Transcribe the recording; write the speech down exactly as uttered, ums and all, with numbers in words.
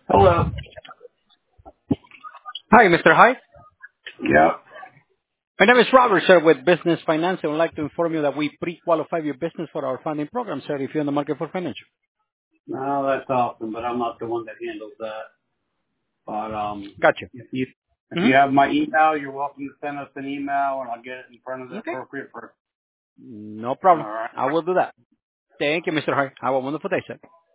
Hello. Hi, Mister Hyde. Yep. My name is Robert, sir, with Business Finance. I would like to inform you that we pre-qualify your business for our funding program, sir, if you're in the market for financial. No, that's awesome, but I'm not the one that handles that. But um, Gotcha. if you if you Mm-hmm. have my email, you're welcome to send us an email, and I'll get it in front of the Okay. appropriate person. No All problem. right. I will do that. Thank you, Mister Hyde. Have a wonderful day, sir.